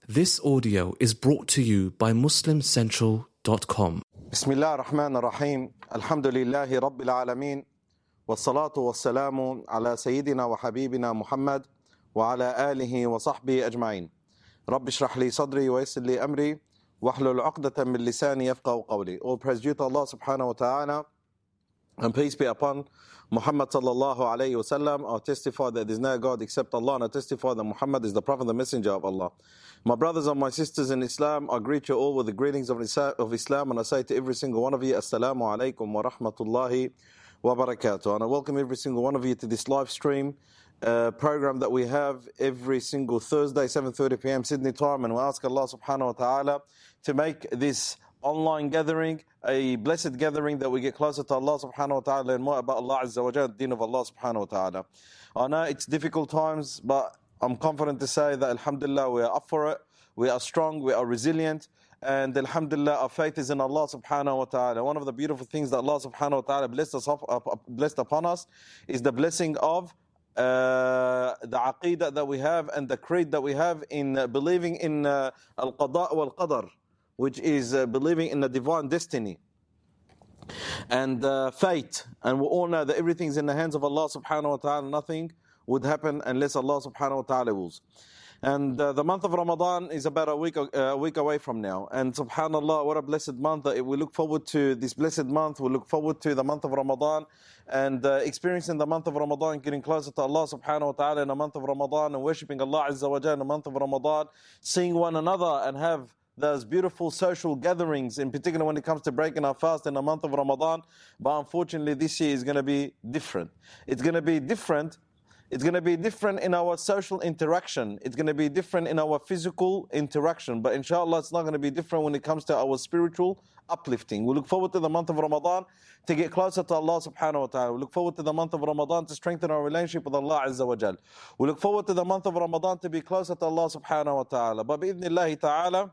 This audio is brought to you by MuslimCentral.com. بسم الله الرحمن الرحيم الحمد لله رب العالمين والصلاة والسلام على سيدنا وحبيبنا محمد وعلى آله وصحبه أجمعين رب اشرح لي صدري ويسر لي أمري واحلل عقدة من لساني يفقهوا قولي. All praise due to Allah subhanahu wa ta'ala, and peace be upon Muhammad sallallahu alayhi wa sallam. I testify that there is no God except Allah, and I testify that Muhammad is the Prophet and the Messenger of Allah. My brothers and my sisters in Islam, I greet you all with the greetings of Islam, and I say to every single one of you, Assalamu alaikum wa rahmatullahi wa barakatuh. And I welcome every single one of you to this live stream program that we have every single Thursday, 7:30 p.m. Sydney time, and we ask Allah subhanahu wa ta'ala to make this online gathering a blessed gathering, that we get closer to Allah subhanahu wa ta'ala and more about Allah Azza wa Jalla, the deen of Allah subhanahu wa ta'ala. I know it's difficult times, but I'm confident to say that alhamdulillah we are up for it, we are strong, we are resilient, and alhamdulillah our faith is in Allah subhanahu wa ta'ala. One of the beautiful things that Allah subhanahu wa ta'ala blessed upon us is the blessing of the aqeedah that we have and the creed that we have in believing in al-qada' wal-qadar, which is believing in the divine destiny and fate. And we all know that everything's in the hands of Allah subhanahu wa ta'ala. Nothing would happen unless Allah subhanahu wa ta'ala wills. And the month of Ramadan is about a week away from now. And subhanallah, what a blessed month. We look forward to this blessed month. We look forward to the month of Ramadan and experiencing the month of Ramadan, getting closer to Allah subhanahu wa ta'ala in the month of Ramadan, and worshipping Allah Azza wa Jalla in the month of Ramadan, seeing one another and have those beautiful social gatherings, in particular when it comes to breaking our fast in the month of Ramadan. But unfortunately this year is going to be different. It's going to be different. It's going to be different in our social interaction. It's going to be different in our physical interaction. But inshallah it's not going to be different when it comes to our spiritual uplifting. We look forward to the month of Ramadan to get closer to Allah subhanahu wa ta'ala. We look forward to the month of Ramadan to strengthen our relationship with Allah Azza wa Jal. We look forward to the month of Ramadan to be closer to Allah subhanahu wa ta'ala. But bi'idhnillahi ta'ala,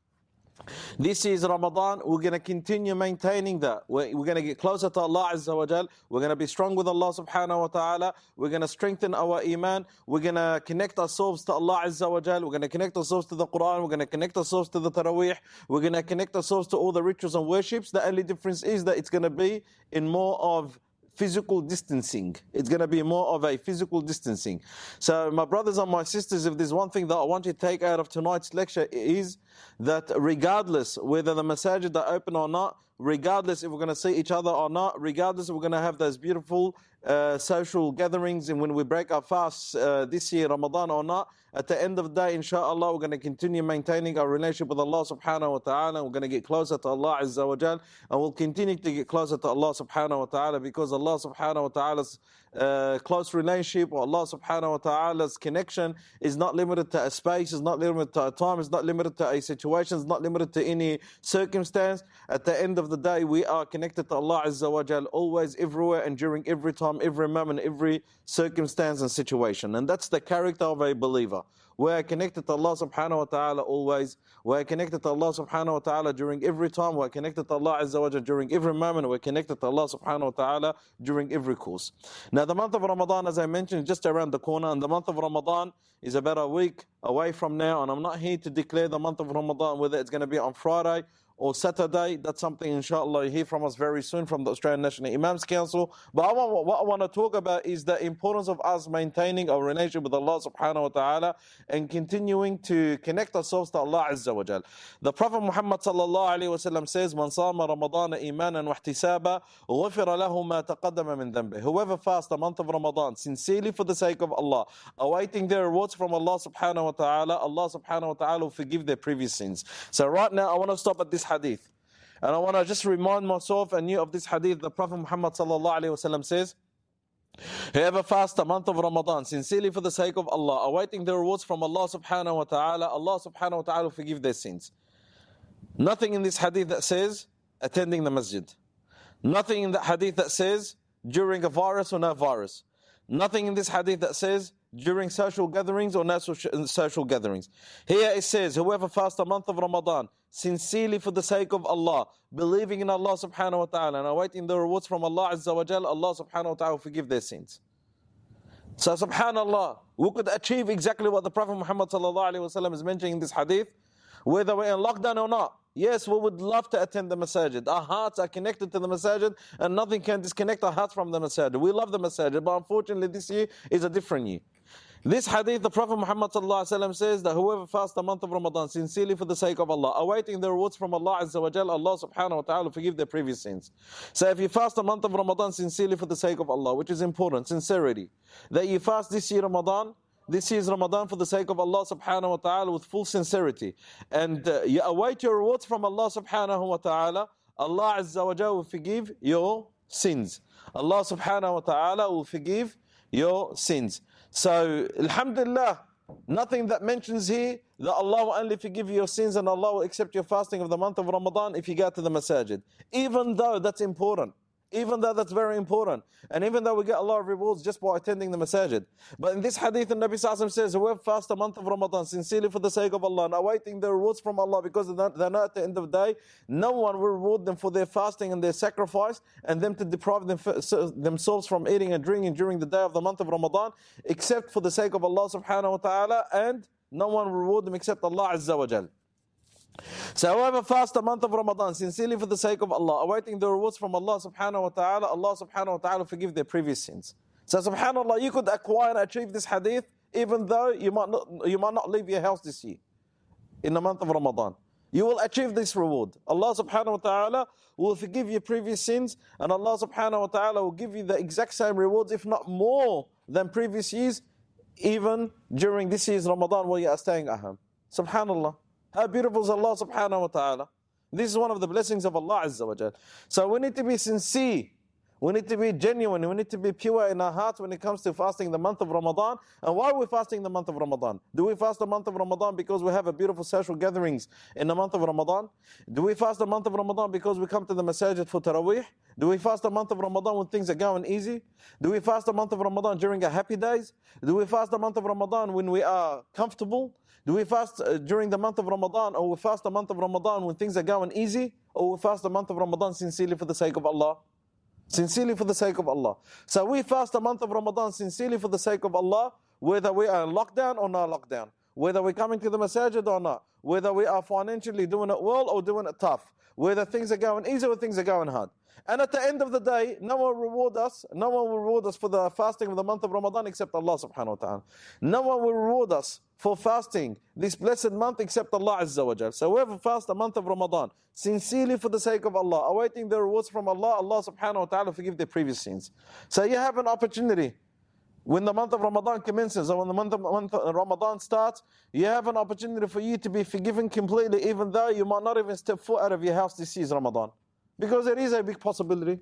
this is Ramadan. We're going to continue maintaining that. We're going to get closer to Allah Azza wa Jal. We're going to be strong with Allah subhanahu wa ta'ala. We're going to strengthen our iman. We're going to connect ourselves to Allah Azza wa Jal. We're going to connect ourselves to the Quran. We're going to connect ourselves to the Taraweeh. We're going to connect ourselves to all the rituals and worships. The only difference is that it's going to be in more of physical distancing. It's going to be more of a physical distancing. So my brothers and my sisters, if there's one thing that I want you to take out of tonight's lecture, is that regardless whether the masajid are open or not, regardless if we're going to see each other or not, regardless if we're going to have those beautiful social gatherings and when we break our fasts this year, Ramadan or not, at the end of the day, inshallah, we're going to continue maintaining our relationship with Allah subhanahu wa ta'ala. We're going to get closer to Allah Azza wa Jal, and we'll continue to get closer to Allah subhanahu wa ta'ala, because Allah subhanahu wa ta'ala's close relationship, or Allah subhanahu wa ta'ala's connection, is not limited to a space, is not limited to a time, is not limited to a situation, is not limited to any circumstance. At the end of the day, we are connected to Allah Azza wa Jal always, everywhere, and during every time, every moment, every circumstance and situation. And that's the character of a believer. We are connected to Allah subhanahu wa ta'ala always. We are connected to Allah subhanahu wa ta'ala during every time. We are connected to Allah Azza wa Jalla during every moment. We are connected to Allah subhanahu wa ta'ala during every course. Now the month of Ramadan, as I mentioned, is just around the corner, and the month of Ramadan is about a week away from now. And I'm not here to declare the month of Ramadan, whether it's going to be on Friday or Saturday. That's something inshallah you hear from us very soon from the Australian National Imams Council. But what I want to talk about is the importance of us maintaining our relationship with Allah subhanahu wa ta'ala and continuing to connect ourselves to Allah Azza wa Jal. The Prophet Muhammad sallallahu alayhi wa sallam says, "Man sama Ramadana imanan wa ihtisaba, ghufira lahu ma taqaddama min dhanbih." Whoever fasts the month of Ramadan sincerely for the sake of Allah, awaiting their rewards from Allah subhanahu wa ta'ala, Allah subhanahu wa ta'ala will forgive their previous sins. So right now I want to stop at this hadith, and I want to just remind myself and you of this hadith. The Prophet Muhammad sallallahu alaihi wasallam says, whoever fasts the month of Ramadan sincerely for the sake of Allah, awaiting the rewards from Allah subhanahu wa ta'ala, Allah subhanahu wa ta'ala will forgive their sins. Nothing in this hadith that says attending the masjid. Nothing in that hadith that says during a virus or no virus. Nothing in this hadith that says during social gatherings or no social gatherings. Here it says, whoever fasts the month of Ramadan sincerely for the sake of Allah, believing in Allah subhanahu wa ta'ala and awaiting the rewards from Allah Azza wa Jal, Allah subhanahu wa ta'ala will forgive their sins. So subhanallah, we could achieve exactly what the Prophet Muhammad sallallahu alaihi wasallam is mentioning in this hadith, whether we're in lockdown or not. Yes, we would love to attend the masajid. Our hearts are connected to the masajid and nothing can disconnect our hearts from the masajid. We love the masajid, but unfortunately this year is a different year. This hadith, the Prophet Muhammad ﷺ says that whoever fasts the month of Ramadan sincerely for the sake of Allah, awaiting the rewards from Allah Azza wa Jal, Allah subhanahu wa ta'ala forgive their previous sins. So if you fast the month of Ramadan sincerely for the sake of Allah, which is important, sincerity, that you fast this year's Ramadan for the sake of Allah subhanahu wa ta'ala with full sincerity, and you await your rewards from Allah subhanahu wa ta'ala, Allah Azza wa Jal will forgive your sins. Allah subhanahu wa ta'ala will forgive your sins. So, alhamdulillah, nothing that mentions here that Allah will only forgive your sins and Allah will accept your fasting of the month of Ramadan if you go to the masajid. Even though that's important. Even though that's very important. And even though we get a lot of rewards just by attending the masajid. But in this hadith, the Nabi Sallallahu Alaihi Wasallam says, whoever fasts the month of Ramadan sincerely for the sake of Allah and awaiting the rewards from Allah, because they're not at the end of the day, no one will reward them for their fasting and their sacrifice and them to deprive themselves from eating and drinking during the day of the month of Ramadan, except for the sake of Allah subhanahu wa ta'ala, and no one will reward them except Allah Azza wa Jal. So whoever fasts the month of Ramadan sincerely for the sake of Allah, awaiting the rewards from Allah subhanahu wa ta'ala, Allah subhanahu wa ta'ala forgive their previous sins. So subhanallah, you could acquire and achieve this hadith even though you might not leave your house this year in the month of Ramadan. You will achieve this reward. Allah subhanahu wa ta'ala will forgive your previous sins, and Allah subhanahu wa ta'ala will give you the exact same rewards, if not more than previous years, even during this year's Ramadan while you are staying at home. Subhanallah. How beautiful is Allah subhanahu wa ta'ala. This is one of the blessings of Allah Azza wa Jal. So we need to be sincere. We need to be genuine. We need to be pure in our hearts when it comes to fasting the month of Ramadan. And why are we fasting the month of Ramadan? Do we fast the month of Ramadan because we have a beautiful social gatherings in the month of Ramadan? Do we fast the month of Ramadan because we come to the masajid for Taraweeh? Do we fast the month of Ramadan when things are going easy? Do we fast the month of Ramadan during our happy days? Do we fast the month of Ramadan when we are comfortable? Do we fast during the month of Ramadan, or we fast the month of Ramadan when things are going easy? Or we fast the month of Ramadan sincerely for the sake of Allah? Sincerely for the sake of Allah. So we fast the month of Ramadan sincerely for the sake of Allah, whether we are in lockdown or not lockdown, whether we're coming to the masajid or not, whether we are financially doing it well or doing it tough, whether things are going easy or things are going hard. And at the end of the day, no one will reward us for the fasting of the month of Ramadan except Allah subhanahu wa ta'ala. No one will reward us for fasting this blessed month except Allah Azza wa Jal. So whoever fasts the month of Ramadan sincerely for the sake of Allah, awaiting the rewards from Allah, Allah subhanahu wa ta'ala forgive their previous sins. So you have an opportunity. When the month of Ramadan commences, or when the month of Ramadan starts, you have an opportunity for you to be forgiven completely, even though you might not even step foot out of your house this year's Ramadan. Because it is a big possibility.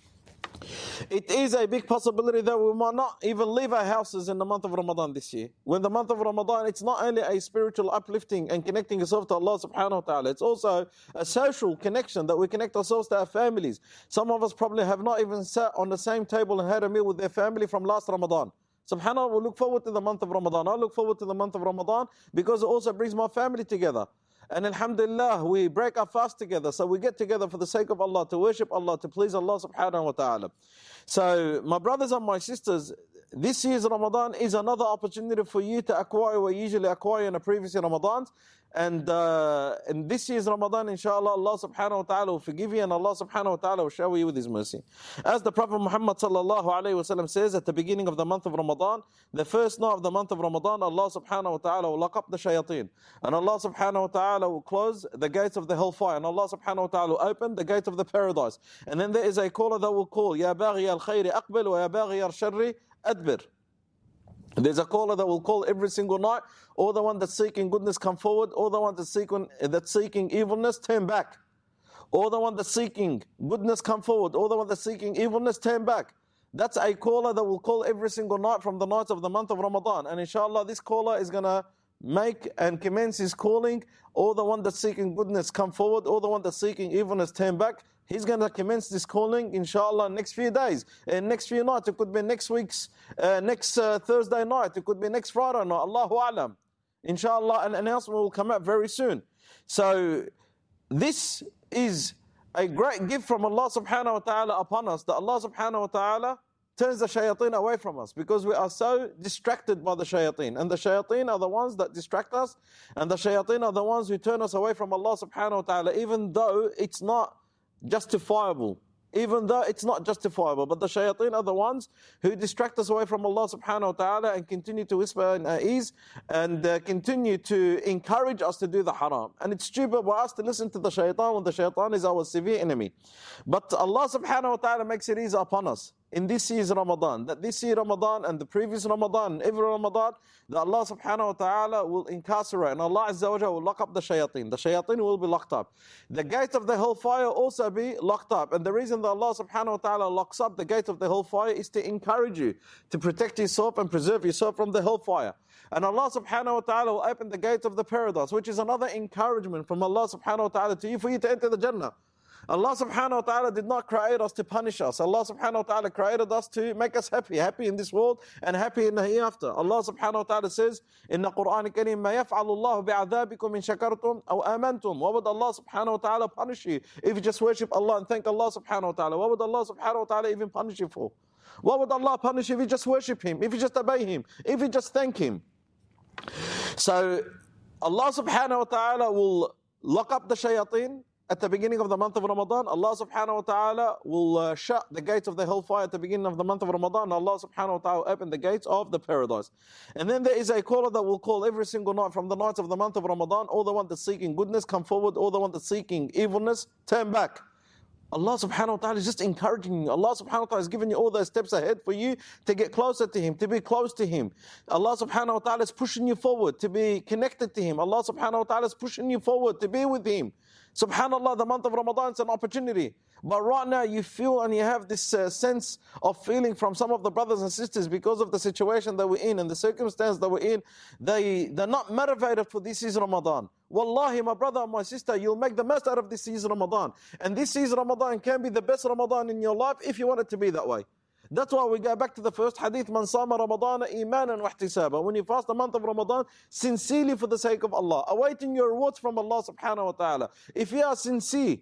It is a big possibility that we might not even leave our houses in the month of Ramadan this year. When the month of Ramadan, it's not only a spiritual uplifting and connecting yourself to Allah subhanahu wa ta'ala, it's also a social connection that we connect ourselves to our families. Some of us probably have not even sat on the same table and had a meal with their family from last Ramadan. SubhanAllah, we look forward to the month of Ramadan. I look forward to the month of Ramadan because it also brings my family together. And alhamdulillah, we break our fast together. So we get together for the sake of Allah, to worship Allah, to please Allah subhanahu wa ta'ala. So my brothers and my sisters, this year's Ramadan is another opportunity for you to acquire what you usually acquire in the previous Ramadans. And in this year's Ramadan, inshallah, Allah subhanahu wa ta'ala will forgive you and Allah subhanahu wa ta'ala will shower you with His mercy. As the Prophet Muhammad sallallahu alayhi wa sallam says at the beginning of the month of Ramadan, the first night of the month of Ramadan, Allah subhanahu wa ta'ala will lock up the shayateen. And Allah subhanahu wa ta'ala will close the gates of the hellfire. And Allah subhanahu wa ta'ala will open the gates of the paradise. And then there is a caller that will call, Ya baghi al-khayri aqbil wa ya baghi al-sharri adbir. There's a caller that will call every single night. All the one that's seeking goodness come forward. All the one that's seeking evilness turn back. All the one that's seeking goodness come forward. All the one that's seeking evilness turn back. That's a caller that will call every single night from the nights of the month of Ramadan. And inshallah, this caller is going to make and commence his calling. All the one that's seeking goodness come forward. All the one that's seeking evilness turn back. He's going to commence this calling, inshallah, next few days. Next few nights. It could be next Thursday night. It could be next Friday night. Allahu A'lam. Inshallah, an announcement will come out very soon. So, this is a great gift from Allah subhanahu wa ta'ala upon us, that Allah subhanahu wa ta'ala turns the shayateen away from us because we are so distracted by the shayateen. And the shayateen are the ones that distract us, and the shayateen are the ones who turn us away from Allah subhanahu wa ta'ala, even though it's not justifiable. Even though it's not justifiable, but the shayateen are the ones who distract us away from Allah subhanahu wa ta'ala and continue to whisper in our ears and continue to encourage us to do the haram. And it's stupid for us to listen to the shaitan when the shaitan is our severe enemy. But Allah subhanahu wa ta'ala makes it easy upon us in this year's Ramadan, that this year Ramadan and the previous Ramadan, every Ramadan, that Allah subhanahu wa ta'ala will incarcerate and Allah azza wa jalla will lock up the shayateen. The shayateen will be locked up. The gate of the hellfire also be locked up. And the reason that Allah subhanahu wa ta'ala locks up the gate of the hellfire is to encourage you to protect yourself and preserve yourself from the hellfire. And Allah subhanahu wa ta'ala will open the gate of the paradise, which is another encouragement from Allah subhanahu wa ta'ala to you for you to enter the Jannah. Allah subhanahu wa ta'ala did not create us to punish us. Allah subhanahu wa ta'ala created us to make us happy in this world and happy in the hereafter. Allah subhanahu wa ta'ala says in the Quran Kareem, مَا يَفْعَلُ اللَّهُ بِعَذَابِكُمْ إِن شَكَرْتُمْ أَوْ آمَنْتُمْ. What would Allah subhanahu wa ta'ala punish you if you just worship Allah and thank Allah subhanahu wa ta'ala? What would Allah subhanahu wa ta'ala even punish you for? What would Allah punish you if you just worship Him, if you just obey Him, if you just thank Him? So Allah subhanahu wa ta'ala will lock up the shayateen at the beginning of the month of Ramadan. Allah subhanahu wa ta'ala will shut the gates of the hellfire at the beginning of the month of Ramadan. Allah subhanahu wa ta'ala will open the gates of the paradise. And then there is a caller that will call every single night from the nights of the month of Ramadan. All the one that's seeking goodness, come forward. All the one that's seeking evilness, turn back. Allah subhanahu wa ta'ala is just encouraging you. Allah subhanahu wa ta'ala is giving you all those steps ahead for you to get closer to Him, to be close to Him. Allah subhanahu wa ta'ala is pushing you forward to be connected to Him. Allah subhanahu wa ta'ala is pushing you forward to be with Him. Subhanallah, the month of Ramadan is an opportunity. But right now you feel and you have this sense of feeling from some of the brothers and sisters because of the situation that we're in and the circumstance that we're in. They're not motivated for this is Ramadan. Wallahi, my brother and my sister, you'll make the most out of this is Ramadan. And this is Ramadan can be the best Ramadan in your life if you want it to be that way. That's why we go back to the first hadith, Man sama Ramadana imanan wa ihtisaba. When you fast the month of Ramadan, sincerely for the sake of Allah, awaiting your rewards from Allah subhanahu wa ta'ala. If you are sincere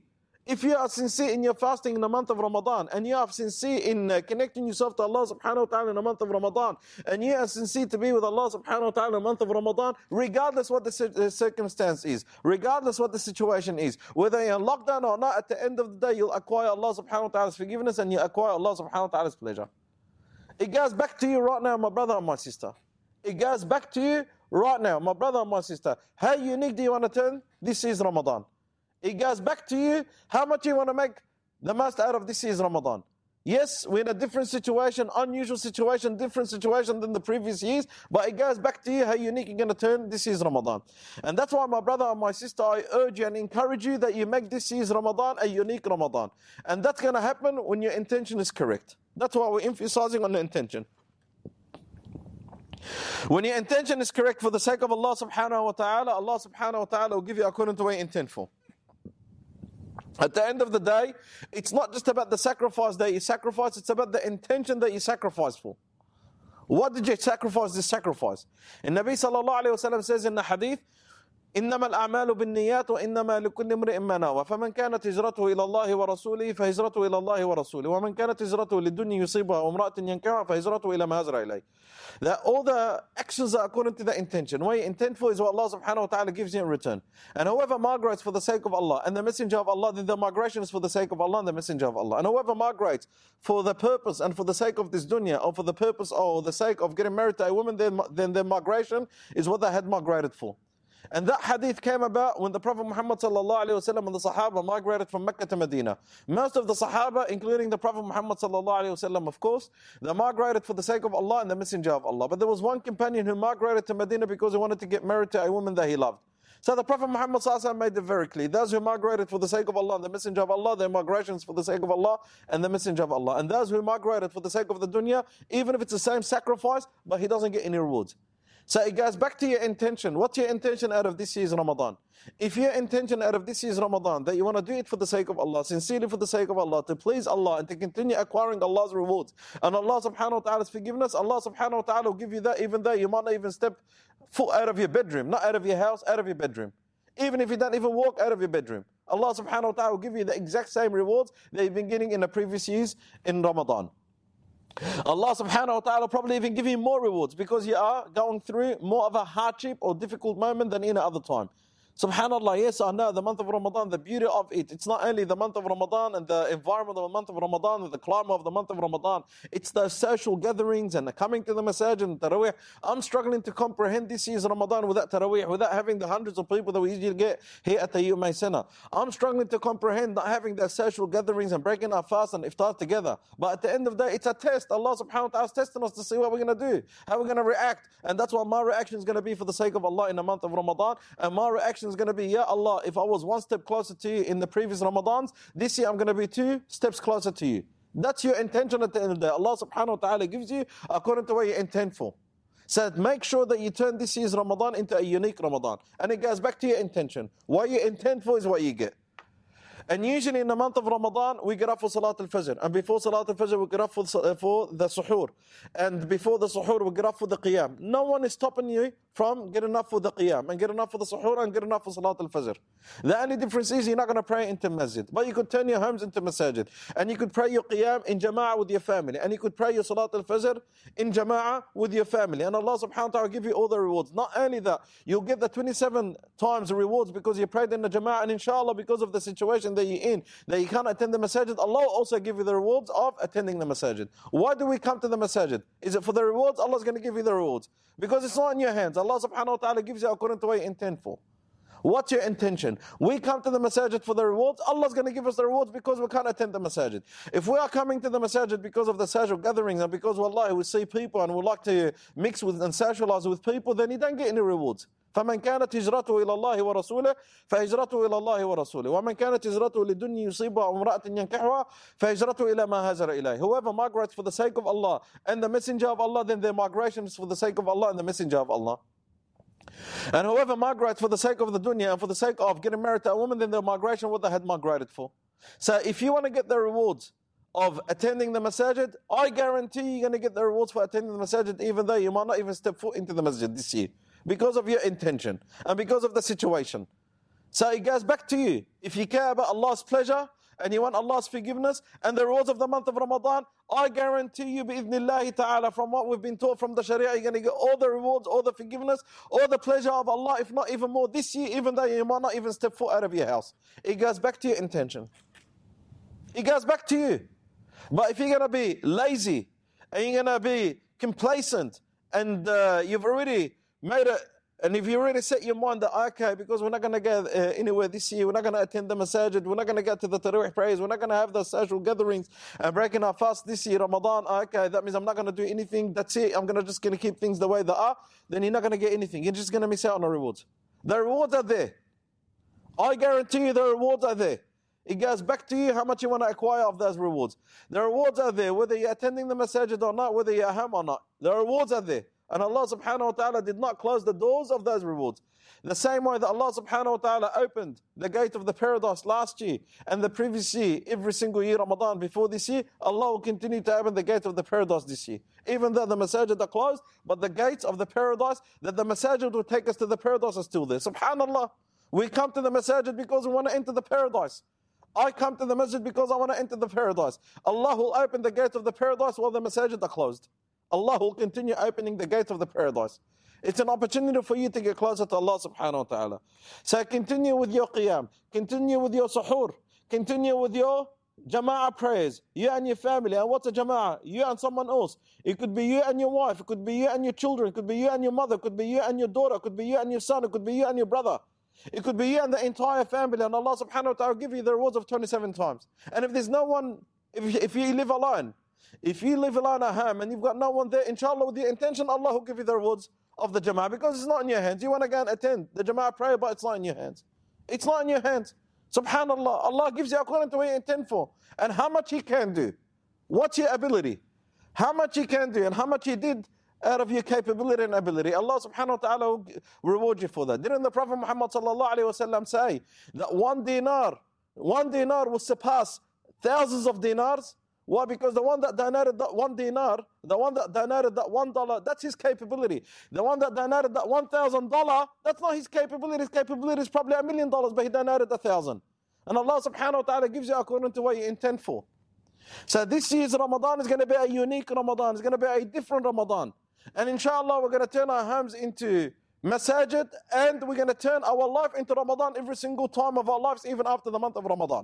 in your fasting in the month of Ramadan, and you are sincere in connecting yourself to Allah subhanahu wa ta'ala in the month of Ramadan, and you are sincere to be with Allah subhanahu wa ta'ala in the month of Ramadan, regardless what the circumstance is, regardless what the situation is, whether you're in lockdown or not, at the end of the day, you'll acquire Allah subhanahu wa ta'ala's forgiveness and you acquire Allah subhanahu wa ta'ala's pleasure. It goes back to you right now, my brother and my sister. It goes back to you right now, my brother and my sister. How unique do you want to turn? This is Ramadan. It goes back to you, how much you want to make the most out of this year's Ramadan. Yes, we're in a different situation, unusual situation, different situation than the previous years, but it goes back to you how unique you're going to turn this year's Ramadan. And that's why, my brother and my sister, I urge you and encourage you that you make this year's Ramadan a unique Ramadan. And that's going to happen when your intention is correct. That's why we're emphasizing on the intention. When your intention is correct for the sake of Allah subhanahu wa ta'ala, Allah subhanahu wa ta'ala will give you according to what you intend for. At the end of the day, it's not just about the sacrifice that you sacrifice, it's about the intention that you sacrifice for. What did you sacrifice this sacrifice? And Nabi sallallahu alayhi wa sallam says in the hadith, إنما الأعمال بالنيات وإنما لكل امرئ ما نوى فمن كانت هجرته إلى الله ورسوله فهجرته إلى الله ورسوله ومن كانت هجرته للدنيا يصيبها وامرأة ينكحها فهجرته إلى ما هاجر إليه. That all the actions are according to the intention. What you intend for is what Allah subhanahu wa ta'ala gives you in return. And whoever migrates for the sake of Allah and the messenger of Allah, then the migration is for the sake of Allah and the messenger of Allah. And whoever migrates for the purpose and for the sake of this dunya, or for the purpose or the sake of getting married to a woman, then their migration is what they had migrated for. And that hadith came about when the Prophet Muhammad sallallahu alaihi wasallam and the Sahaba migrated from Mecca to Medina. Most of the Sahaba, including the Prophet Muhammad sallallahu alaihi wasallam, of course, they migrated for the sake of Allah and the Messenger of Allah. But there was one companion who migrated to Medina because he wanted to get married to a woman that he loved. So the Prophet Muhammad sallallahu alaihi wasallam made it very clear. Those who migrated for the sake of Allah and the Messenger of Allah, their migration is for the sake of Allah and the Messenger of Allah. And those who migrated for the sake of the dunya, even if it's the same sacrifice, but he doesn't get any rewards. So it goes back to your intention. What's your intention out of this year's Ramadan? If your intention out of this year's Ramadan, that you want to do it for the sake of Allah, sincerely for the sake of Allah, to please Allah and to continue acquiring Allah's rewards and Allah subhanahu wa ta'ala's forgiveness, Allah subhanahu wa ta'ala will give you that even though you might not even step foot out of your bedroom, not out of your house, out of your bedroom. Even if you don't even walk out of your bedroom, Allah subhanahu wa ta'ala will give you the exact same rewards that you've been getting in the previous years in Ramadan. Allah subhanahu wa ta'ala probably even give you more rewards because you are going through more of a hardship or difficult moment than any other time. Subhanallah, yes, I know the month of Ramadan, the beauty of it, it's not only the month of Ramadan and the environment of the month of Ramadan and the climate of the month of Ramadan, it's the social gatherings and the coming to the masajid and Taraweeh. I'm struggling to comprehend this year's Ramadan without Taraweeh, without having the hundreds of people that we usually get here at the UMA Center. I'm struggling to comprehend not having the social gatherings and breaking our fast and iftar together. But at the end of the day, it's a test. Allah subhanahu wa ta'ala is testing us to see what we're going to do, how we're going to react. And that's what my reaction is going to be for the sake of Allah in the month of Ramadan. And my reaction is going to be, Ya Allah, if I was one step closer to you in the previous Ramadans, this year I'm going to be 2 steps closer to you. That's your intention at the end of the day. Allah subhanahu wa ta'ala gives you according to what you intend for. So make sure that you turn this year's Ramadan into a unique Ramadan. And it goes back to your intention. What you intend for is what you get. And usually in the month of Ramadan, we get up for Salat al-Fajr. And before Salat al-Fajr, we get up for the suhoor. And before the suhoor, we get up for the qiyam. No one is stopping you from getting up for the qiyam and getting up for the suhoor and getting up for Salat al-Fajr. The only difference is you're not going to pray into masjid. But you could turn your homes into masajid. And you could pray your qiyam in jama'ah with your family. And you could pray your Salat al-Fajr in jama'ah with your family. And Allah subhanahu wa ta'ala will give you all the rewards. Not only that, you'll get the 27 times the rewards because you prayed in the jama'ah. And inshallah, because of the situation that you're in, that you can't attend the masajid, Allah will also give you the rewards of attending the masajid. Why do we come to the masajid? Is it for the rewards? Allah's going to give you the rewards. Because it's not in your hands. Allah subhanahu wa ta'ala gives you according to what you intend for. What's your intention? We come to the masajid for the rewards. Allah's going to give us the rewards because we can't attend the masajid. If we are coming to the masajid because of the social gatherings and because wallahi we see people and we like to mix with and socialize with people, then you don't get any rewards. فمن كانت هجرته إلى الله ورسوله فهجرته إلى الله ورسوله ومن كانت هجرته لدنيا يصيبها أو امرأة ينكحها فهجرته إلى ما هاجر إليه. Whoever migrates for the sake of Allah and the messenger of Allah, then their migration is for the sake of Allah and the messenger of Allah. And whoever migrates for the sake of the dunya and for the sake of getting married to a woman, then their migration what they had migrated for. So if you want to get the rewards of attending the masajid, I guarantee you're going to get the rewards for attending the masajid even though you might not even step foot into the masjid this year. Because of your intention and because of the situation. So it goes back to you. If you care about Allah's pleasure and you want Allah's forgiveness and the rewards of the month of Ramadan, I guarantee you, bi'idhnillahi ta'ala, from what we've been taught from the Sharia, you're going to get all the rewards, all the forgiveness, all the pleasure of Allah, if not even more this year, even though you might not even step foot out of your house. It goes back to your intention. It goes back to you. But if you're going to be lazy and you're going to be complacent and you've already made it, and if you already set your mind that, okay, because we're not going to go anywhere this year, we're not going to attend the masajid, we're not going to go to the Taraweeh prayers, we're not going to have the social gatherings and breaking our fast this year, Ramadan, okay, that means I'm not going to do anything, that's it, I'm just going to keep things the way they are, then you're not going to get anything, you're just going to miss out on the rewards. The rewards are there. I guarantee you the rewards are there. It goes back to you how much you want to acquire of those rewards. The rewards are there, whether you're attending the masajid or not, whether you're at home or not. The rewards are there. And Allah subhanahu wa ta'ala did not close the doors of those rewards. The same way that Allah subhanahu wa ta'ala opened the gate of the paradise last year and the previous year, every single year, Ramadan before this year, Allah will continue to open the gate of the paradise this year. Even though the masajid are closed, but the gates of the paradise, that the masajid will take us to the paradise are still there. Subhanallah. We come to the masajid because we want to enter the paradise. I come to the masjid because I want to enter the paradise. Allah will open the gate of the paradise while the masajid are closed. Allah will continue opening the gate of the paradise. It's an opportunity for you to get closer to Allah subhanahu wa ta'ala. So continue with your qiyam, continue with your suhoor, continue with your jama'ah prayers, you and your family. And what's a jama'ah? You and someone else. It could be you and your wife, it could be you and your children, it could be you and your mother, it could be you and your daughter, it could be you and your son, it could be you and your brother. It could be you and the entire family, and Allah subhanahu wa ta'ala will give you the rewards of 27 times. And if there's no one, if you live alone, if you live alone at home and you've got no one there, inshallah with your intention, Allah will give you the rewards of the jama'ah because it's not in your hands. You want to go and attend the jama'ah prayer, but it's not in your hands. It's not in your hands. Subhanallah, Allah gives you according to what you intend for. And how much He can do. What's your ability? How much He can do and how much He did out of your capability and ability. Allah subhanahu wa ta'ala will reward you for that. Didn't the Prophet Muhammad sallallahu alayhi wa sallam say that one dinar will surpass thousands of dinars? Why? Because the one that donated that one dinar, the one that donated that $1, that's his capability. The one that donated that $1,000, that's not his capability. His capability is probably $1 million, but he donated 1,000. And Allah subhanahu wa ta'ala gives you according to what you intend for. So this year's Ramadan is going to be a unique Ramadan. It's going to be a different Ramadan. And inshallah, we're going to turn our homes into masajid, and we're going to turn our life into Ramadan every single time of our lives, even after the month of Ramadan.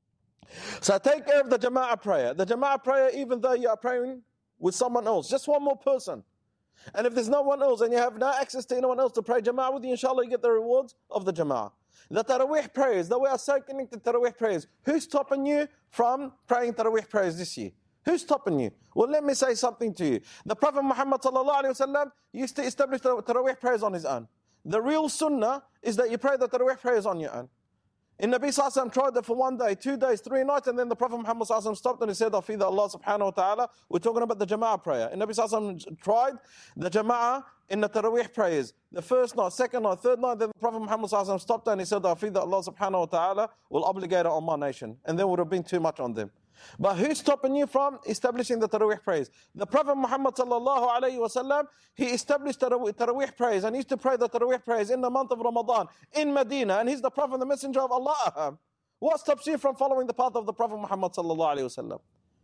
So take care of the Jama'ah prayer. The Jama'ah prayer, even though you are praying with someone else, just one more person. And if there's no one else and you have no access to anyone else to pray Jama'ah with you, inshallah you get the rewards of the Jama'ah. The Taraweeh prayers, that we are so connected to Taraweeh prayers. Who's stopping you from praying Taraweeh prayers this year? Who's stopping you? Well, let me say something to you. The Prophet Muhammad sallallahu alaihi wasallam used to establish the Taraweeh prayers on his own. The real sunnah is that you pray the Taraweeh prayers on your own. And Nabi sallallahu alaihi wasallam tried that for 1 day, 2 days, 3 nights, and then the Prophet Muhammad sallallahu alaihi wasallam stopped and he said, "Afida Allah subhanahu wa ta'ala." We're talking about the Jama'ah prayer. And Nabi sallallahu alaihi wasallam tried the Jama'ah in the Taraweeh prayers. The first night, second night, third night, then the Prophet Muhammad sallallahu alaihi wasallam stopped and he said, "Afida Allah subhanahu wa ta'ala will obligate it on my nation." And there would have been too much on them. But who's stopping you from establishing the Taraweeh prayers? The Prophet Muhammad sallallahu alayhi wa sallam, he established Taraweeh prayers and he used to pray the Taraweeh prayers in the month of Ramadan in Medina, and he's the Prophet, the Messenger of Allah. What stops you from following the path of the Prophet Muhammad sallallahu alayhi wa sallam?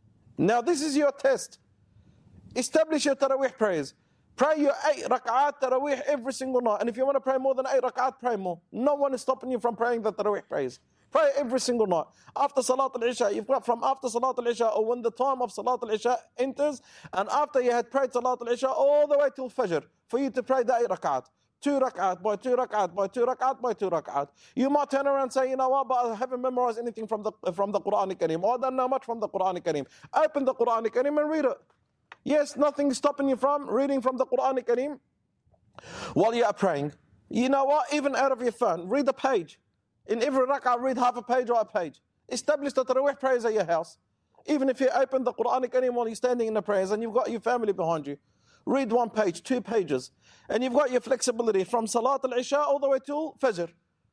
Now this is your test. Establish your Taraweeh prayers. Pray your 8 rak'at Taraweeh every single night. And if you want to pray more than 8 rak'at, pray more. No one is stopping you from praying the Taraweeh prayers. Pray every single night. After Salat al-Isha, you've got from after Salat al-Isha, or when the time of Salat al-Isha enters, and after you had prayed Salat al-Isha all the way till Fajr, for you to pray the 8 rak'at. 2 rak'at by 2 rak'at by 2 rak'at by 2 rak'at. You might turn around and say, you know what, but I haven't memorized anything from the Quran Kareem, or I don't know much from the Quran Kareem. Open the Quran Kareem and read it. Yes, nothing is stopping you from reading from the Quran Kareem while you are praying. You know what, even out of your phone, read a page. In every rak'ah, read half a page or a page. Establish the Taraweeh prayers at your house. Even if you open the Quran Kareem while you're standing in the prayers and you've got your family behind you, read 1 page, 2 pages, and you've got your flexibility from Salat al-Isha all the way till Fajr.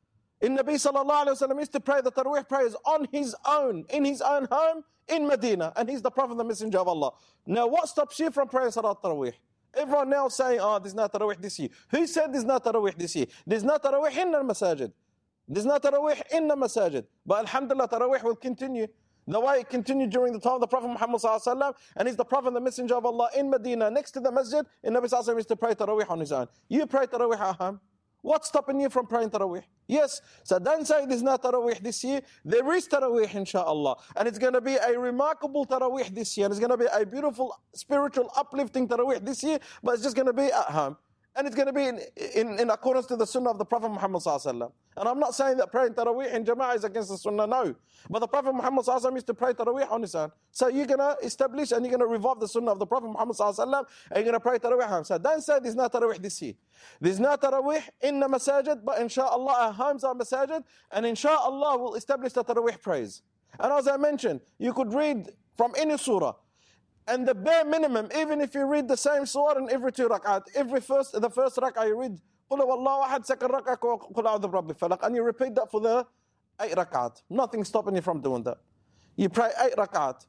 In Nabi sallallahu alayhi wa sallam used to pray the Taraweeh prayers on his own, in his own home, in Medina, and he's the Prophet, the Messenger of Allah. Now what stops you from praying Salat Taraweeh? Everyone now saying, there's no Taraweeh this year. Who said there's no Taraweeh this year? There's no Taraweeh in the masajid. There's no Taraweeh in the masajid. But alhamdulillah, Taraweeh will continue the way it continued during the time of the Prophet Muhammad sallallahu alaihi wasallam, and he's the Prophet, the Messenger of Allah in Medina, next to the masjid, and Nabi sallallahu alaihi wasallam used to pray Taraweeh on his own. You pray Taraweeh at home. What's stopping you from praying Taraweeh? Yes, so don't say there's no Taraweeh this year. There is Taraweeh inshallah. And it's going to be a remarkable Taraweeh this year. And it's going to be a beautiful, spiritual, uplifting Taraweeh this year. But it's just going to be at home. And it's going to be in accordance to the sunnah of the Prophet Muhammad sallallahu alaihi wasallam. And I'm not saying that praying Taraweeh in Jama'ah is against the sunnah, no. But the Prophet Muhammad sallallahu alaihi wasallam used to pray Taraweeh on his own. So you're going to establish and you're going to revive the sunnah of the Prophet Muhammad sallallahu alaihi wasallam, and you're going to pray Taraweeh home. So don't say there's no Taraweeh this year. There's no Taraweeh in the masajid, but inshallah our homes are masajid, and inshallah we'll establish the Taraweeh prayers. And as I mentioned, you could read from any surah. And the bare minimum, even if you read the same surah in every 2 rak'at, the first rak'ah you read Qul huwallahu ahad, second rak'ah Qul a'udhu birabbil falaq, and you repeat that for the 8 rak'at. Nothing stopping you from doing that. You pray 8 rak'at,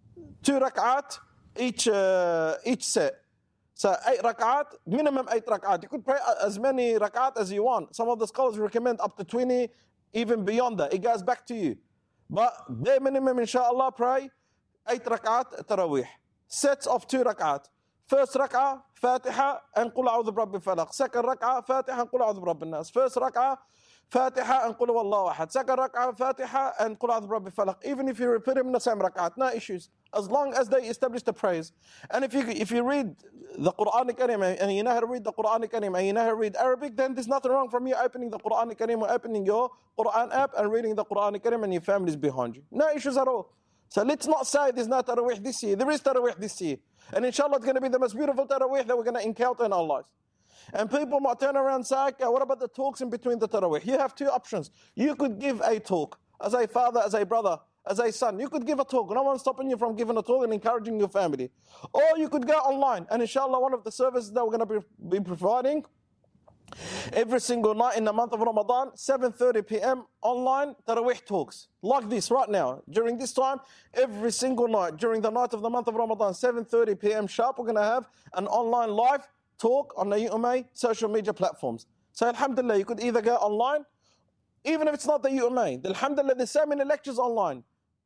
2 rak'at each set. So 8 rak'at, minimum 8 rak'at. You could pray as many rak'at as you want. Some of the scholars recommend up to 20, even beyond that. It goes back to you. But bare minimum, inshallah, pray 8 rak'at Taraweeh. Sets of 2 rak'at. First rak'ah, Fatiha and Qul a'udhu birabbil falaq. Second rak'ah, Fatiha and Qul a'udhu birabbin nas. First rak'ah, Fatiha and Qul huwallahu ahad. Second rak'ah, Fatiha and Qul a'udhu birabbil falaq. Even if you repeat them in the same rak'at, no issues. As long as they establish the praise. And if you read the Quran Kareem and you know how to read the Quran Kareem and you know how to read Arabic, then there's nothing wrong from you opening the Quran Kareem or opening your Quran app and reading the Quran Kareem and your family's behind you. No issues at all. So let's not say there's no Taraweeh this year. There is Taraweeh this year. And inshallah it's going to be the most beautiful Taraweeh that we're going to encounter in our lives. And people might turn around and say, okay, what about the talks in between the Taraweeh? You have 2 options. You could give a talk as a father, as a brother, as a son. You could give a talk. No one's stopping you from giving a talk and encouraging your family. Or you could go online. And inshallah one of the services that we're going to be providing every single night in the month of Ramadan, 7:30 p.m. online Taraweeh talks. Like this right now. During this time, every single night, during the night of the month of Ramadan, 7:30 p.m. sharp, we're going to have an online live talk on the UMA social media platforms. So alhamdulillah, you could either go online, even if it's not the UMA. Alhamdulillah, there's so many lectures online.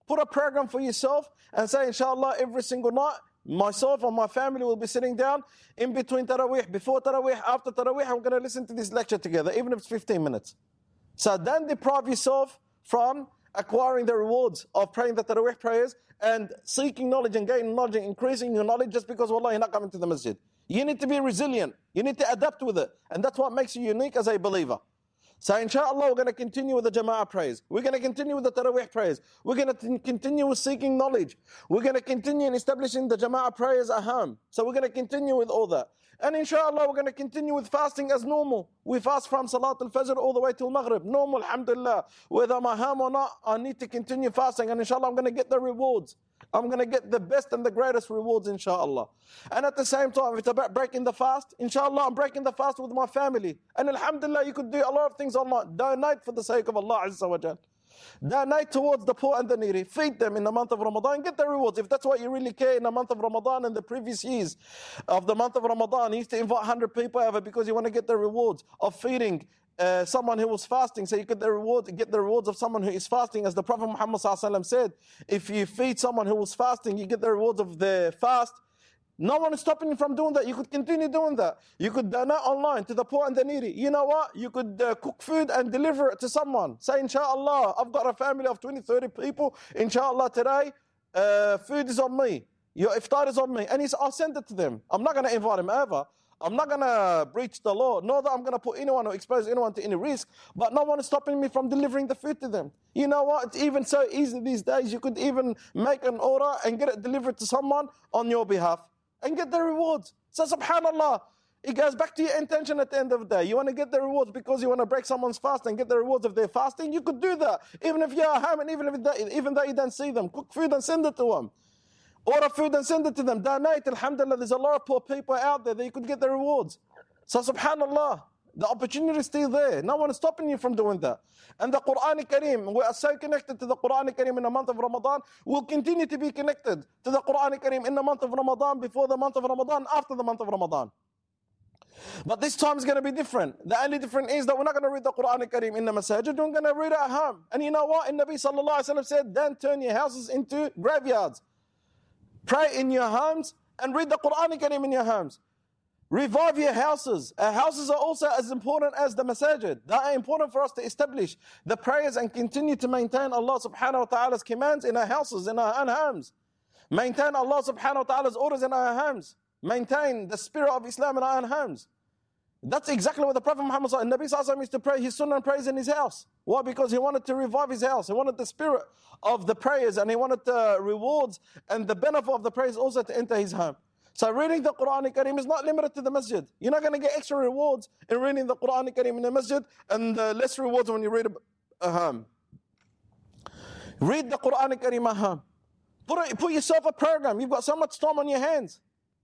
Put a program for yourself and say, inshallah, every single night, myself and my family will be sitting down in between Taraweeh, before Taraweeh, after Taraweeh, I'm going to listen to this lecture together, even if it's 15 minutes. So don't deprive yourself from acquiring the rewards of praying the Taraweeh prayers and seeking knowledge and gaining knowledge and increasing your knowledge just because, wallah, you're not coming to the masjid. You need to be resilient. You need to adapt with it. And that's what makes you unique as a believer. So inshallah, we're going to continue with the Jama'ah prayers. We're going to continue with the Taraweeh prayers. We're going to continue with seeking knowledge. We're going to continue in establishing the Jama'ah prayers at home. So we're going to continue with all that. And inshallah, we're going to continue with fasting as normal. We fast from Salat al-Fajr all the way till Maghrib. Normal, alhamdulillah. Whether I'm at home or not, I need to continue fasting. And inshallah, I'm going to get the rewards. I'm going to get the best and the greatest rewards, inshallah. And at the same time, if it's about breaking the fast, inshallah, I'm breaking the fast with my family. And alhamdulillah, you could do a lot of things online. Donate for the sake of Allah Azza wa Jal. Donate towards the poor and the needy. Feed them in the month of Ramadan. Get the rewards. If that's what you really care in the month of Ramadan and the previous years of the month of Ramadan, you used to invite 100 people over because you want to get the rewards of feeding someone who was fasting, so you get the rewards of someone who is fasting, as the Prophet Muhammad ﷺ said. If you feed someone who was fasting, you get the rewards of the fast. No one is stopping you from doing that. You could continue doing that. You could donate online to the poor and the needy. You know what? You could cook food and deliver it to someone. Say, inshallah, I've got a family of 20, 30 people. Inshallah, today, food is on me. Your iftar is on me. And I'll send it to them. I'm not going to invite him over. I'm not going to breach the law. Nor that I'm going to put anyone or expose anyone to any risk. But no one is stopping me from delivering the food to them. You know what? It's even so easy these days. You could even make an order and get it delivered to someone on your behalf and get the rewards. So subhanallah, it goes back to your intention at the end of the day. You want to get the rewards because you want to break someone's fast and get the rewards of their fasting. You could do that. Even if you're at home and even though you don't see them. Cook food and send it to them. Order food and send it to them. Donate, alhamdulillah, there's a lot of poor people out there that you could get the rewards. So subhanallah, the opportunity is still there. No one is stopping you from doing that. And the Quran Kareem, we are so connected to the Quran Kareem in the month of Ramadan. We'll continue to be connected to the Quran Kareem in the month of Ramadan, before the month of Ramadan, after the month of Ramadan. But this time is going to be different. The only difference is that we're not going to read the Quran Kareem in the masajid. We're going to read it at home. And you know what? And Nabi sallallahu alaihi wasallam said, don't turn your houses into graveyards. Pray in your homes and read the Quran Kareem in your homes. Revive your houses. Our houses are also as important as the masajid. They are important for us to establish the prayers and continue to maintain Allah subhanahu wa ta'ala's commands in our houses, in our own homes. Maintain Allah subhanahu wa ta'ala's orders in our homes. Maintain the spirit of Islam in our own homes. That's exactly what the Prophet Muhammad sallallahu alaihi wasallam, Nabi sallallahu alaihi wasallam used to pray his sunnah and praise in his house. Why? Because he wanted to revive his house. He wanted the spirit of the prayers and he wanted the rewards and the benefit of the prayers also to enter his home. So reading the Quran Kareem is not limited to the masjid. You're not going to get extra rewards in reading the Quran Kareem in the masjid and less rewards when you read it at home. Read the Quran Kareem at home. Put yourself a program. You've got so much time on your hands.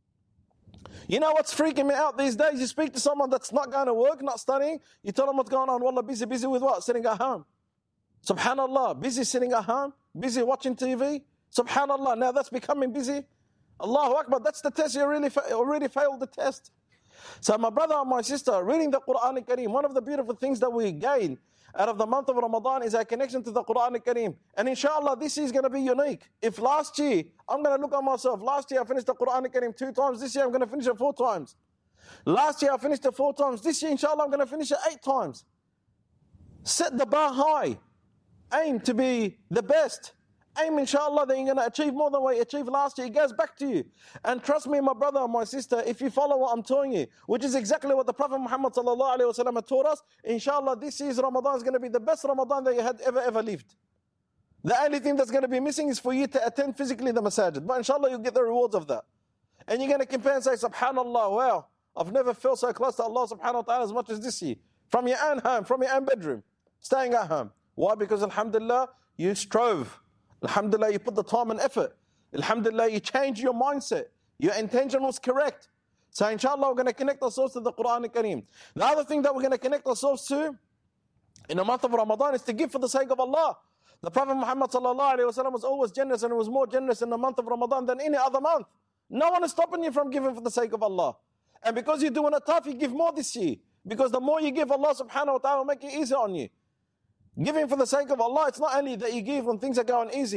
You know what's freaking me out these days? You speak to someone that's not going to work, not studying. You tell them what's going on. Wallah, busy with what? Sitting at home. Subhanallah, busy sitting at home, busy watching TV. Subhanallah, now that's becoming busy. Allahu Akbar, that's the test. You already failed the test. So my brother and my sister, reading the Quran Kareem, one of the beautiful things that we gain out of the month of Ramadan is our connection to the Quran Kareem. And inshallah, this year is going to be unique. If last year, I'm going to look at myself. Last year I finished the Quran Kareem 2 times. This year I'm going to finish it 4 times. Last year I finished it 4 times. This year, inshallah, I'm going to finish it 8 times. Set the bar high. Aim to be the best. Aim, inshallah, that you're going to achieve more than what you achieved last year. It goes back to you. And trust me, my brother and my sister, if you follow what I'm telling you, which is exactly what the Prophet Muhammad sallallahu alaihi wasallam taught us, inshallah, this year's Ramadan is going to be the best Ramadan that you had ever lived. The only thing that's going to be missing is for you to attend physically the masajid. But inshallah, you'll get the rewards of that. And you're going to compare and say, subhanallah, wow, I've never felt so close to Allah subhanahu wa ta'ala as much as this year. From your own home, from your own bedroom, staying at home. Why? Because alhamdulillah, you strove. Alhamdulillah, you put the time and effort. Alhamdulillah, you changed your mindset. Your intention was correct. So inshallah, we're going to connect ourselves to the Quran Kareem. The other thing that we're going to connect ourselves to in the month of Ramadan is to give for the sake of Allah. The Prophet Muhammad sallallahu alaihi wasallam was always generous, and he was more generous in the month of Ramadan than any other month. No one is stopping you from giving for the sake of Allah. And because you're doing it tough, you give more this year. Because the more you give, Allah subhanahu wa ta'ala will make it easier on you. Giving for the sake of Allah, it's not only that you give when things are going easy.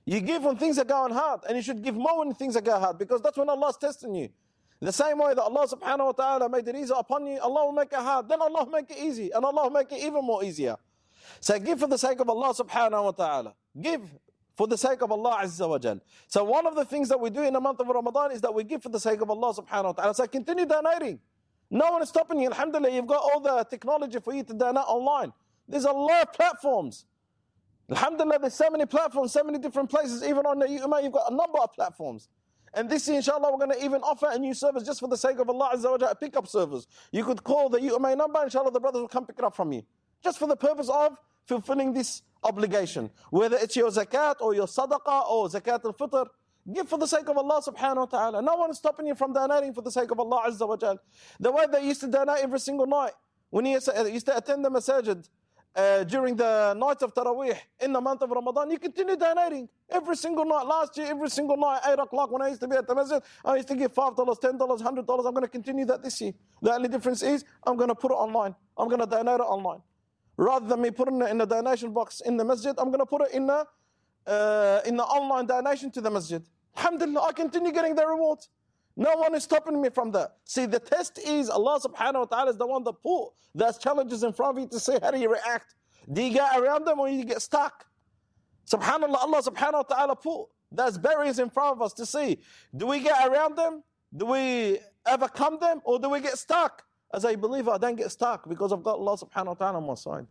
You give when things are going hard, and you should give more when things are going hard, because that's when Allah is testing you. The same way that Allah subhanahu wa ta'ala made it easy upon you, Allah will make it hard, then Allah will make it easy, and Allah will make it even more easier. So give for the sake of Allah subhanahu wa ta'ala. Give for the sake of Allah Azza wa Jal. So one of the things that we do in the month of Ramadan is that we give for the sake of Allah subhanahu wa ta'ala. So continue donating. No one is stopping you. Alhamdulillah, you've got all the technology for you to donate online. There's a lot of platforms. Alhamdulillah, there's so many platforms, so many different places. Even on the UMA, you've got a number of platforms. And this year, inshallah, we're going to even offer a new service just for the sake of Allah Azza wa Jal, a pickup service. You could call the UMA number, inshallah, the brothers will come pick it up from you. Just for the purpose of fulfilling this obligation. Whether it's your zakat or your sadaqah or zakat al-fitr, give for the sake of Allah subhanahu wa ta'ala. No one is stopping you from donating for the sake of Allah Azza wa Jal. The way they used to donate every single night, when he used to attend the masajid, during the night of Taraweeh in the month of Ramadan, you continue donating every single night. Last year, every single night, 8 o'clock when I used to be at the masjid, I used to give $5, $10, $100. I'm going to continue that this year. The only difference is I'm going to put it online. I'm going to donate it online. Rather than me putting it in the donation box in the masjid, I'm going to put it in the online donation to the masjid. Alhamdulillah, I continue getting the rewards. No one is stopping me from that. See, the test is Allah subhanahu wa ta'ala is the one that put those challenges in front of you to say, how do you react? Do you get around them or you get stuck? Subhanallah, Allah subhanahu wa ta'ala put those barriers in front of us to see, do we get around them? Do we overcome them? Or do we get stuck? As a believer, I don't get stuck because I've got Allah subhanahu wa ta'ala on my side.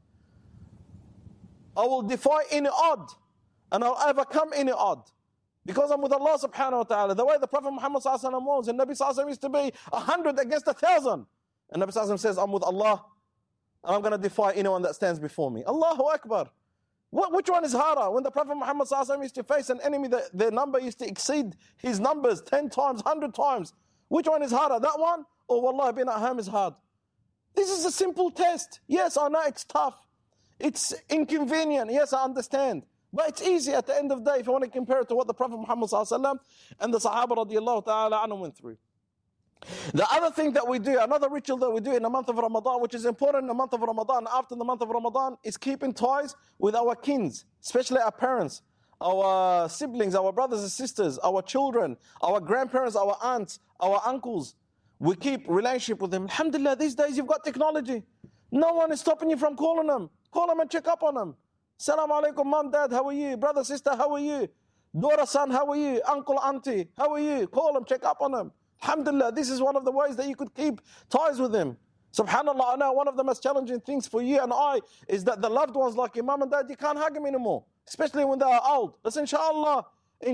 I will defy any odd and I'll overcome any odd. Because I'm with Allah subhanahu wa ta'ala. The way the Prophet Muhammad sallallahu alaihi wasallam was, and Nabi sallallahu alaihi wasallam used to be 100 against 1,000. And Nabi sallallahu alaihi wasallam says, I'm with Allah, and I'm going to defy anyone that stands before me. Allahu Akbar. Which one is harder? When the Prophet Muhammad sallallahu alaihi wasallam used to face an enemy, their number used to exceed his numbers 10 times, 100 times. Which one is harder? That one? Or wallahi, being at home is hard? This is a simple test. Yes, I know it's tough. It's inconvenient. Yes, I understand. But it's easy at the end of the day if you want to compare it to what the Prophet Muhammad ﷺ and the Sahaba radiallahu ta'ala anhum went through. The other thing that we do, another ritual that we do in the month of Ramadan, which is important in the month of Ramadan, after the month of Ramadan, is keeping ties with our kins, especially our parents, our siblings, our brothers and sisters, our children, our grandparents, our aunts, our uncles. We keep relationship with them. Alhamdulillah, these days you've got technology. No one is stopping you from calling them. Call them and check up on them. Assalamu alaikum, mom, dad, how are you? Brother, sister, how are you? Daughter, son, how are you? Uncle, auntie, how are you? Call them, check up on them. Alhamdulillah, this is one of the ways that you could keep ties with them. Subhanallah, I know one of the most challenging things for you and I is that the loved ones like your mom and dad, you can't hug them anymore, especially when they are old. But inshallah,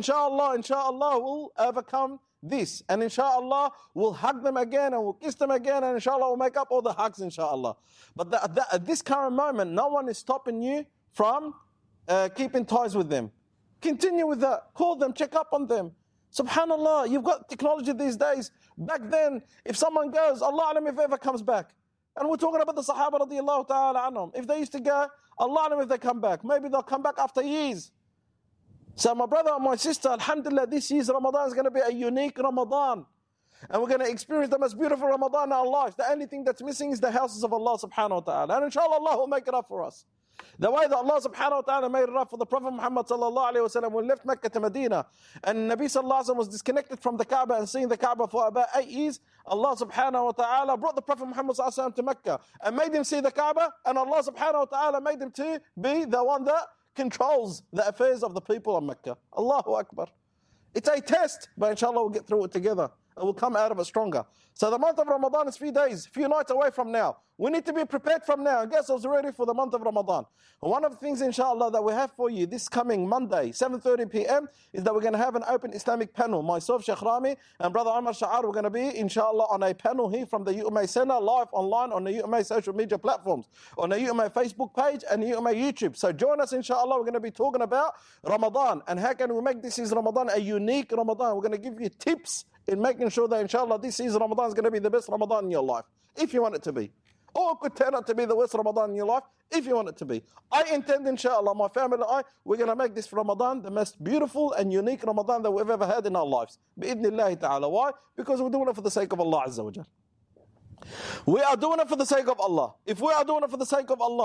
we'll overcome this. And inshallah, we'll hug them again and we'll kiss them again and inshallah, we'll make up all the hugs, inshallah. But at this current moment, no one is stopping you from keeping ties with them. Continue with that. Call them, check up on them. Subhanallah, you've got technology these days. Back then, if someone goes, Allah alam if ever comes back. And we're talking about the Sahaba radiallahu ta'ala anhum. If they used to go, Allah alam if they come back. Maybe they'll come back after years. So my brother and my sister, alhamdulillah, this year's Ramadan is going to be a unique Ramadan. And we're going to experience the most beautiful Ramadan in our lives. The only thing that's missing is the houses of Allah subhanahu wa ta'ala. And inshallah, Allah will make it up for us. The way that Allah subhanahu wa ta'ala made it up for the Prophet Muhammad sallallahu alayhi wa sallam when he left Mecca to Medina and Nabi sallallahu alayhi wa sallam was disconnected from the Kaaba and seeing the Kaaba for about 8 years, Allah subhanahu wa ta'ala brought the Prophet Muhammad sallallahu alayhi wa sallam to Mecca and made him see the Kaaba, and Allah subhanahu wa ta'ala made him to be the one that controls the affairs of the people of Mecca. Allahu Akbar. It's a test, but inshallah we'll get through it together and we'll come out of it stronger. So the month of Ramadan is 3 days, a few nights away from now. We need to be prepared from now and get ourselves ready for the month of Ramadan. And one of the things, inshallah, that we have for you this coming Monday, 7:30 p.m., is that we're going to have an open Islamic panel. Myself, Sheikh Rami, and Brother Omar Sha'ar, we're going to be, inshallah, on a panel here from the UMA Center, live online on the UMA social media platforms, on the UMA Facebook page and UMA YouTube. So join us, inshallah. We're going to be talking about Ramadan and how can we make this is Ramadan a unique Ramadan. We're going to give you tips in making sure that, inshallah, this season Ramadan is going to be the best Ramadan in your life, if you want it to be. Or it could turn out to be the worst Ramadan in your life, if you want it to be. I intend, inshallah, my family and I, we're going to make this Ramadan the most beautiful and unique Ramadan that we've ever had in our lives. Bi-idhnillahi ta'ala. Why? Because we're doing it for the sake of Allah Azza wa Jal. We are doing it for the sake of Allah. If we are doing it for the sake of Allah,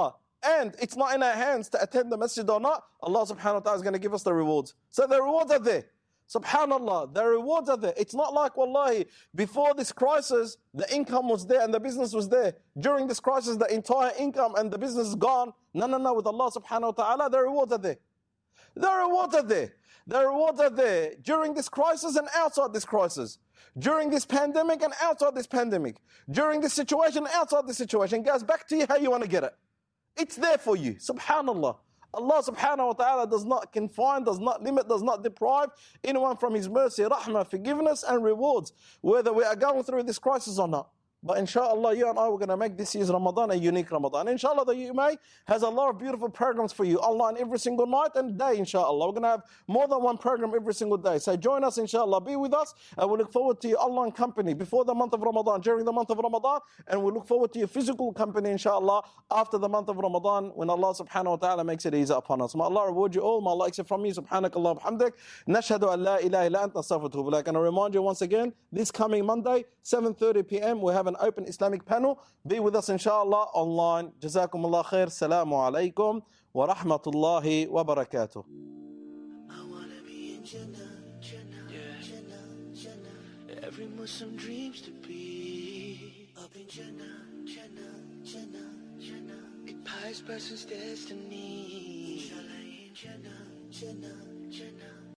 and it's not in our hands to attend the masjid or not, Allah subhanahu wa ta'ala is going to give us the rewards. So the rewards are there. Subhanallah, the rewards are there. It's not like, wallahi, before this crisis, the income was there and the business was there. During this crisis, the entire income and the business is gone. No. With Allah subhanahu wa ta'ala, the rewards are there. The rewards are there. The rewards are there during this crisis and outside this crisis. During this pandemic and outside this pandemic. During this situation and outside this situation. It goes back to you how you want to get it. It's there for you. Subhanallah. Allah subhanahu wa ta'ala does not confine, does not limit, does not deprive anyone from His mercy, rahmah, forgiveness and rewards, whether we are going through this crisis or not. But inshallah, you and I, we're going to make this year's Ramadan a unique Ramadan. Inshallah, the UMA has a lot of beautiful programs for you online every single night and day, inshallah. We're going to have more than one program every single day. So join us, inshallah. Be with us. And we look forward to your online company before the month of Ramadan, during the month of Ramadan. And we look forward to your physical company, inshallah, after the month of Ramadan, when Allah subhanahu wa ta'ala makes it easy upon us. May Allah reward you all. May Allah accept from you. Subhanakallah bihamdik. Nashhadu an la ilaha illa anta astaghfiruka wa atubu ilaik. And I remind you once again, this coming Monday, 7:30 p.m., we have an open Islamic panel. Be with us inshallah online. Jazakumullah khair. Assalamu alaikum wa rahmatullahi wa barakatuh. I wanna be in Jannah, Jannah, Jannah. Every Muslim dreams to be up in Jannah, Jannah. A pious person's destiny. Inshallah in Jannah, Jannah.